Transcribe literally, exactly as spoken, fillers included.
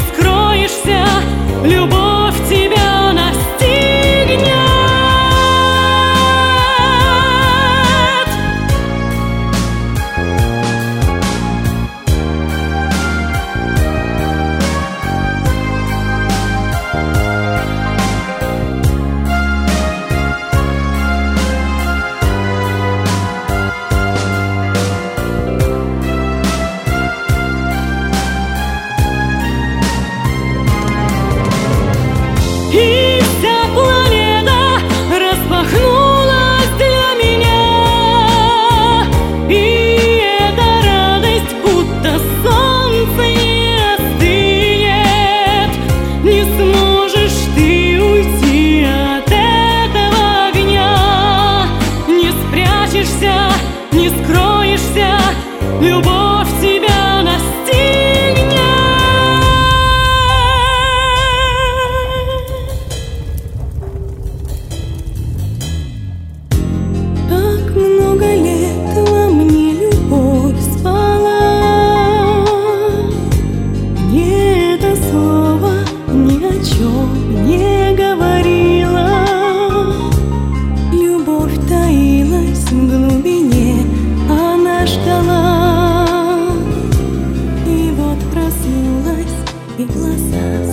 скроешься, любовь тебя настигнет. И вся планета распахнулась для меня, и эта радость, будто солнце не остынет. Не сможешь ты уйти от этого огня, не спрячешься, не скроешься, любовь тебя настигнет. Много лет во мне любовь спала. Мне это слово ни о чем не говорило. Любовь таилась в глубине, она ждала. И вот проснулась, и глаза